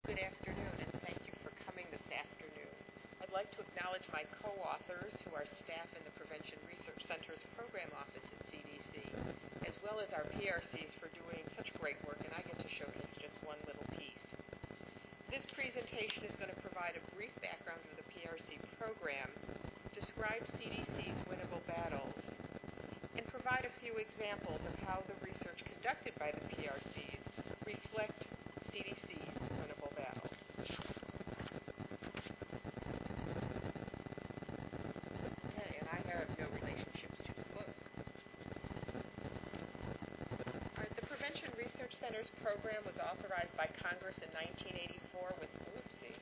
Good afternoon, and thank you for coming this afternoon. I'd like to acknowledge my co-authors, who are staff in the Prevention Research Center's Program Office at CDC, as well as our PRCs for doing such great work, and I get to showcase just one little piece. This presentation is going to provide a brief background of the PRC program, describe CDC's winnable battles, and provide a few examples of how the research conducted by the PRCs reflect CDC's winnable battles. Okay, and I have no relationships to disclose. The Prevention Research Center's program was authorized by Congress in 1984 with, okay,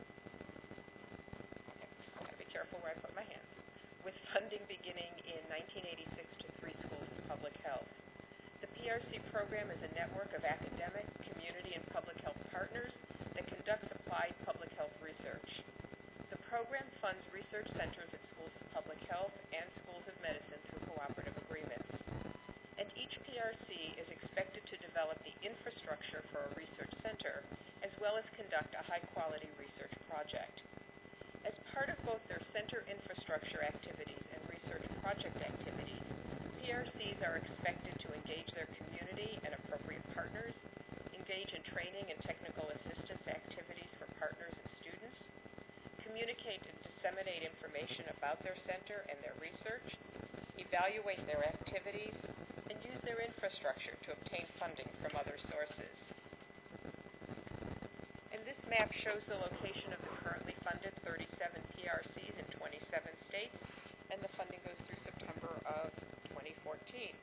I've got to be careful where I put my hands, with funding beginning in 1986 to 3 schools of public health. The PRC program is a network of academic, community, and public health partners that conducts applied public health research. The program funds research centers at schools of public health and schools of medicine through cooperative agreements. And each PRC is expected to develop the infrastructure for a research center, as well as conduct a high-quality research project. As part of both their center infrastructure activities and research project activities, PRCs are expected to engage their community and appropriate partners, engage in training and technical assistance activities for partners and students, communicate and disseminate information about their center and their research, evaluate their activities, and use their infrastructure to obtain funding from other sources. And this map shows the location of the currently funded 37 PRCs in 27 states, and the funding goes through September of 2014.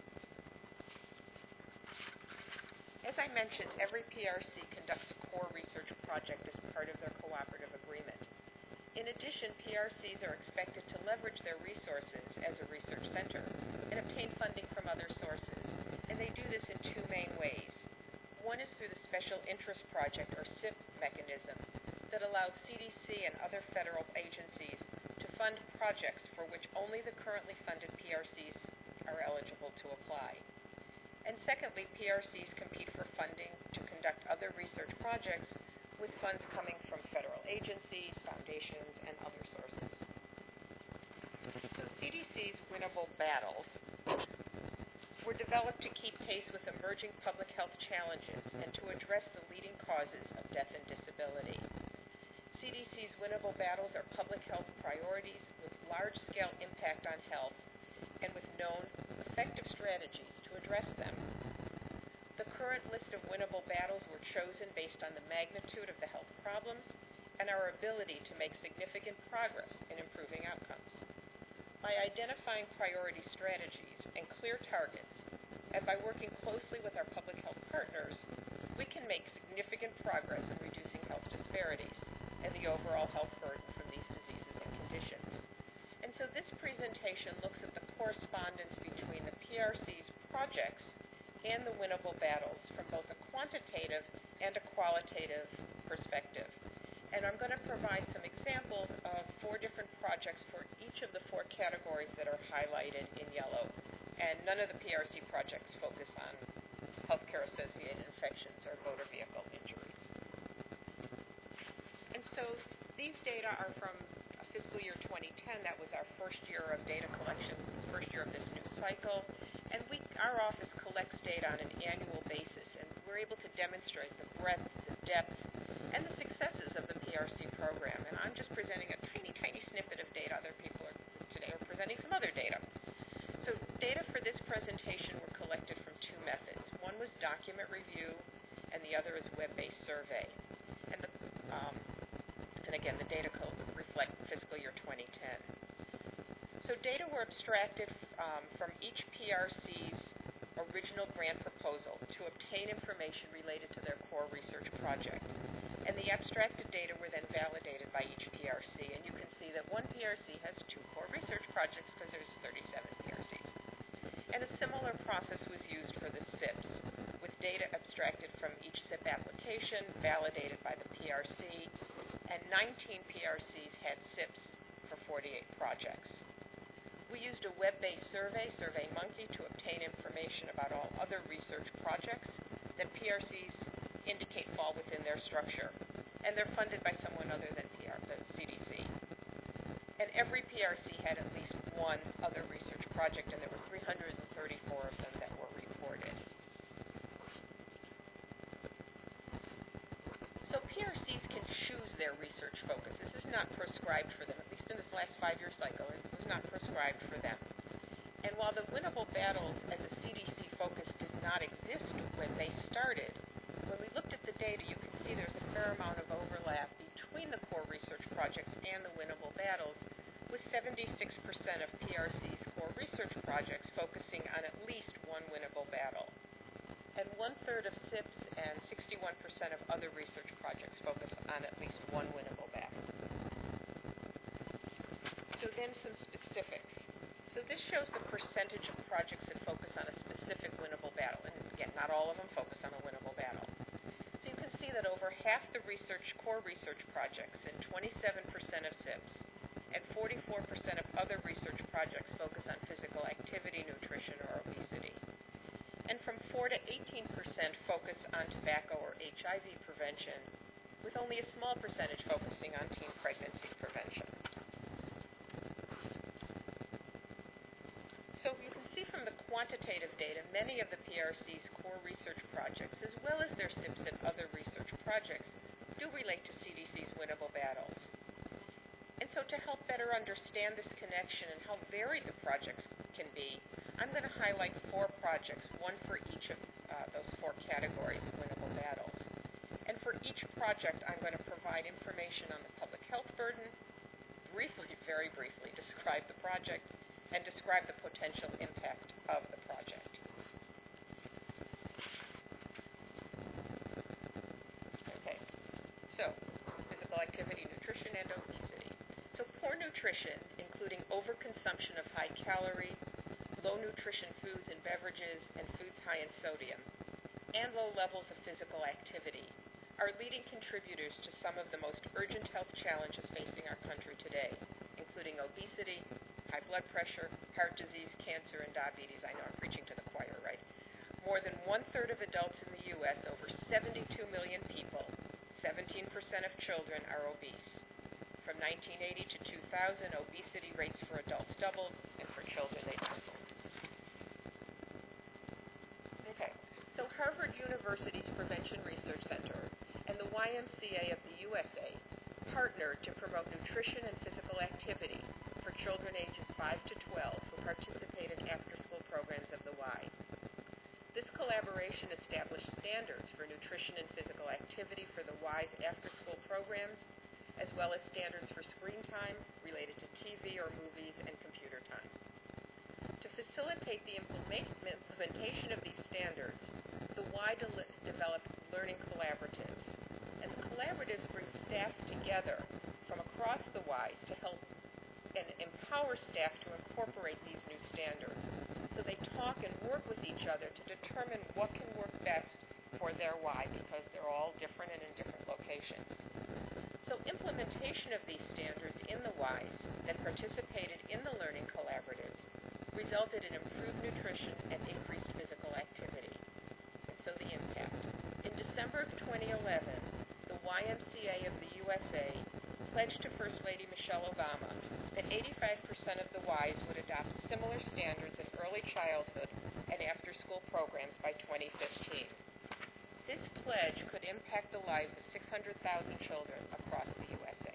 As I mentioned, every PRC conducts a core research project as part of their cooperative agreement. In addition, PRCs are expected to leverage their resources as a research center and obtain funding from other sources, and they do this in 2 main ways. One is through the Special Interest Project, or SIP mechanism, that allows CDC and other federal agencies to fund projects for which only the currently funded PRCs are eligible to apply. And secondly, PRCs compete for funding to conduct other research projects with funds coming from federal agencies, foundations, and other sources. So CDC's winnable battles were developed to keep pace with emerging public health challenges and to address the leading causes of death and disability. CDC's winnable battles are public health priorities with large-scale impact on health and with known effective strategies to address them. The current list of winnable battles were chosen based on the magnitude of the health problems and our ability to make significant progress in improving outcomes. By identifying priority strategies and clear targets, and by working closely with our public health partners, we can make significant progress in reducing health disparities and the overall health burden from these diseases and conditions. And so this presentation looks at the correspondence between the PRC's projects and the winnable battles from both a quantitative and a qualitative perspective. And I'm going to provide some examples of 4 different projects for each of the 4 categories that are highlighted in yellow. And none of the PRC projects focus on healthcare-associated infections or motor vehicle injuries. And so these data are from fiscal year 2010. That was our first year of data collection, first year of this new cycle. And our office collects data on an annual basis, and we're able to demonstrate the breadth, the depth, and the successes of the PRC program. And I'm just presenting a tiny, tiny snippet of data. Other people today are presenting some other data. So data for this presentation were collected from 2 methods. One was document review, and the other is web-based survey. And again, the data reflect fiscal year 2010. So data were abstracted from each PRC's original grant proposal to obtain information related to their core research project. And the abstracted data were then validated by each PRC. And you can see that one PRC has 2 core research projects because there's 37 PRCs. And a similar process was used for the SIPs, with data abstracted from each SIP application, validated by the PRC, and 19 PRCs had SIPs for 48 projects. We used a web-based survey, SurveyMonkey, to obtain information about all other research projects that PRCs indicate fall within their structure, and they're funded by someone other than the CDC. And every PRC had at least one other research project, and there were 334 of them that were reported. So PRCs can choose their research focus. This is not prescribed for them, at least in this last 5-year cycle. It was not prescribed for them. And while the winnable battles as a CDC focus did not exist when they started, when we looked at the data, you can see there's a fair amount of overlap between the core research projects and the winnable battles, with 76% of PRC's core research projects focusing on at least one winnable battle. And 1/3 of SIPs and 61% of other research projects focus on at least one winnable battle. So then some specifics. So this shows the percentage of projects that focus on a specific winnable battle. And again, not all of them focus on a winnable battle. So you can see that over half the core research projects and 27% of SIPs and 44% of other research projects focus on physical activity, nutrition, or obesity. And from 4 to 18% focus on tobacco or HIV prevention, with only a small percentage focusing on teen pregnancy prevention. So you can see from the quantitative data, many of the PRC's core research projects, as well as their SIPs and other research projects, do relate to CDC's winnable battles. And so to help better understand this connection and how varied the projects can be, I'm going to highlight 4 projects, one for each of those 4 categories of winnable battles. And for each project, I'm going to provide information on the public health burden, very briefly, describe the project, and describe the potential impact of the project. Okay, so physical activity, nutrition, and obesity. So poor nutrition, including overconsumption of high-calorie, low-nutrition foods and beverages, and foods high in sodium, and low levels of physical activity, are leading contributors to some of the most urgent health challenges facing our country today, including obesity, high blood pressure, heart disease, cancer, and diabetes. I know I'm preaching to the choir, right? More than 1/3 of adults in the U.S., over 72 million people, 17% of children, are obese. From 1980 to 2000, obesity rates for adults doubled, and for children they tripled. Okay, so Harvard University's Prevention Research Center and the YMCA of the USA partnered to promote nutrition and physical activity for children ages 5 to 12 who participate in after-school programs of the Y. This collaboration established standards for nutrition and physical activity for the Y's after-school programs, as well as standards for screen time related to TV or movies and computer time. To facilitate the implementation of these standards, the Y developed learning collaboratives, and the collaboratives bring staff together from across the Ys to help and empower staff to incorporate these new standards. So they talk and work with each other to determine what can work best for their Y, because they're all different and in different locations. So implementation of these standards in the Ys that participated in the learning collaboratives resulted in improved nutrition and increased physical activity. And so the impact. In December of 2011, the YMCA of the USA pledged to First Lady Michelle Obama that 85% of the Ys would adopt similar standards in early childhood and after-school programs by 2015. This pledge could impact the lives of 600,000 children across the USA.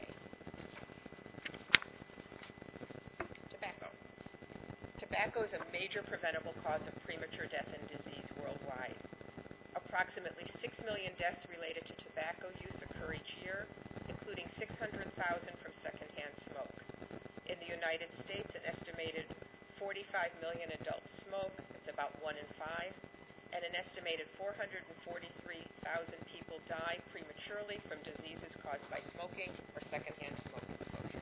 Tobacco. Tobacco is a major preventable cause of premature death and disease worldwide. Approximately 6 million deaths related to tobacco use occur each year, including 600,000 from secondhand smoke. In the United States, an estimated 45 million adults smoke. It's about 1 in 5. And an estimated 443,000 people die prematurely from diseases caused by smoking or secondhand smoke exposure.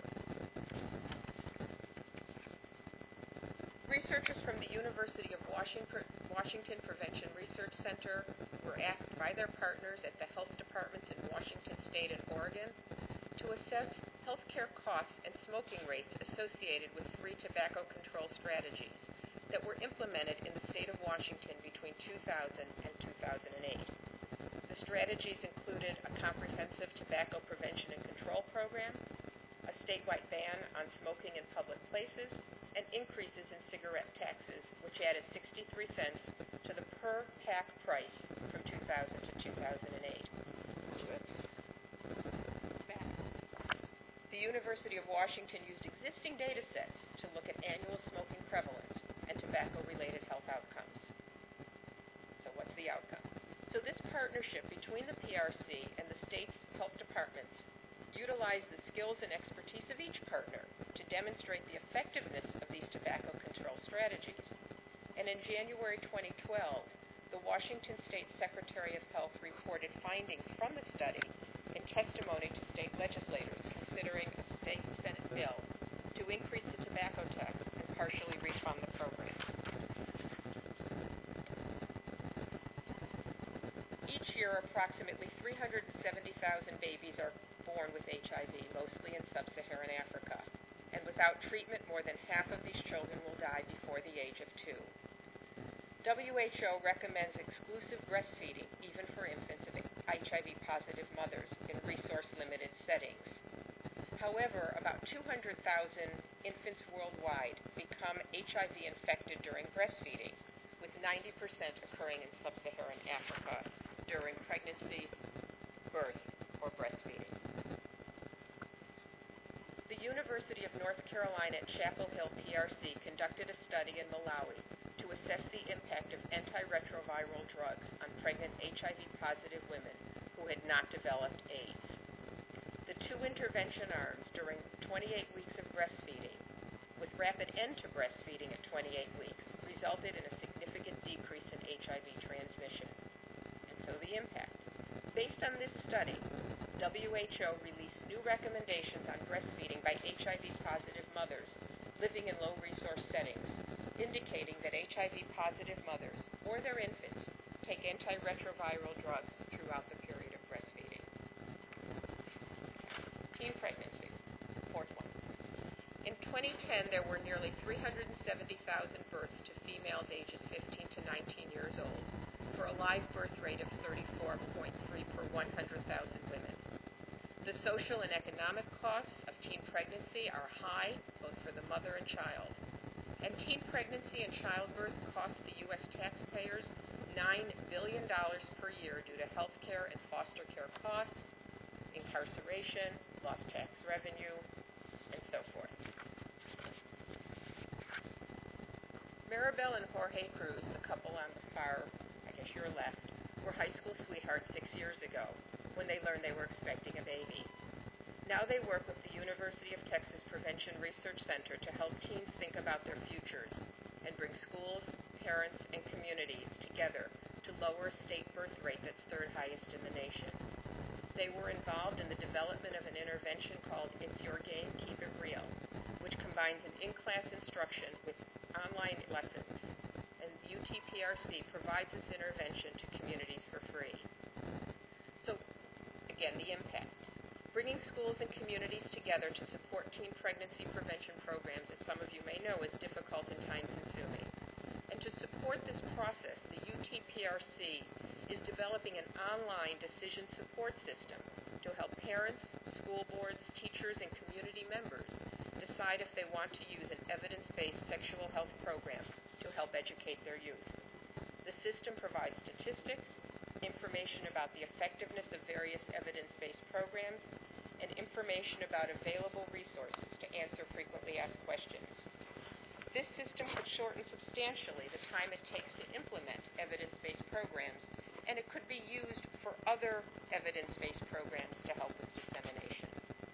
Researchers from the University of Washington Prevention Research Center were asked by their partners at the health departments in Washington State and Oregon to assess healthcare costs and smoking rates associated with free tobacco control strategies that were implemented in the state of Washington between 2000 and 2008. The strategies included a comprehensive tobacco prevention and control program, a statewide ban on smoking in public places, and increases in cigarette taxes, which added 63 cents to the per-pack price from 2000 to 2008. Whoops. Back. The University of Washington used existing data sets to look at annual smoking prevalence and tobacco-related health outcomes. So what's the outcome? So this partnership between the PRC and the state's health departments utilized the skills and expertise of each partner to demonstrate the effectiveness of these tobacco control strategies. And in January 2012, the Washington State Secretary of Health reported findings from the study in testimony to state legislators considering a state Senate bill to increase the tobacco tax and partially refund the program. Each year, approximately 370,000 babies are born with HIV, mostly in sub-Saharan Africa. And without treatment, more than half of these children will die before the age of 2. WHO recommends exclusive breastfeeding, even for infants of HIV-positive mothers in resource-limited settings. However, about 200,000 infants worldwide become HIV infected during breastfeeding, with 90% occurring in sub-Saharan Africa during pregnancy, birth, or breastfeeding. The University of North Carolina at Chapel Hill PRC conducted a study in Malawi to assess the impact of antiretroviral drugs on pregnant HIV-positive women who had not developed AIDS. The 2 intervention arms during 28 weeks of breastfeeding, with rapid end to breastfeeding at 28 weeks, resulted in a significant decrease in HIV transmission. And so the impact. Based on this study, WHO released new recommendations on breastfeeding by HIV-positive mothers living in low-resource settings, indicating that HIV-positive mothers or their infants take antiretroviral drugs throughout the period of breastfeeding. Teen pregnancy, fourth one. In 2010, there were nearly 370,000 births to females ages 15 to 19 years old, for a live birth rate of 34.3 per 100,000 women. The social and economic costs of teen pregnancy are high, both for the mother and child. And teen pregnancy and childbirth cost the U.S. taxpayers $9 billion per year due to health care and foster care costs, incarceration, lost tax revenue, and so forth. Maribel and Jorge Cruz, the couple on the far, your left, were high school sweethearts 6 years ago when they learned they were expecting a baby. Now they work with the University of Texas Prevention Research Center to help teens think about their futures and bring schools, parents, and communities together to lower a state birth rate that's third highest in the nation. They were involved in the development of an intervention called It's Your Game, Keep It Real, which combines an in-class instruction with online lessons. And UTPRC provides this intervention to communities for free. So, again, the impact. Bringing schools and communities together to support teen pregnancy prevention programs, as some of you may know, is difficult and time-consuming. And to support this process, the UTPRC is developing an online decision support system to help parents, school boards, teachers, and community members decide if they want to use an evidence-based sexual health program to help educate their youth. The system provides statistics, information about the effectiveness of various evidence-based programs, and information about available resources to answer frequently asked questions. This system could shorten substantially the time it takes to implement evidence-based programs, and it could be used for other evidence-based programs to help with dissemination.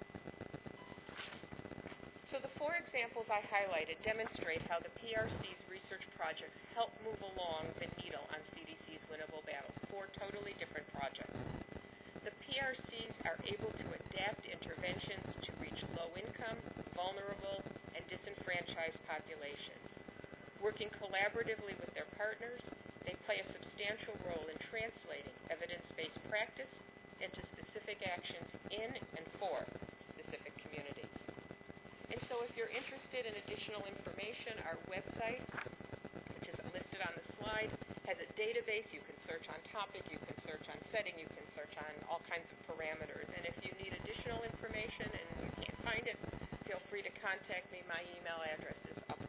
So the 4 examples I highlighted demonstrate how the PRC's research projects help move along the needle on CDC's winnable battles, 4 totally different projects. The PRCs are able to adapt interventions to reach low-income, vulnerable, and disenfranchised populations. Working collaboratively with their partners, they play a substantial role in translating evidence-based practice into specific actions in and for specific communities. And so if you're interested in additional information, our website, which is listed on the slide, has a database. You can search on topic, you can search on setting you can search on all kinds of parameters. And if you need additional information and you can't find it, feel free to contact me. My email address is up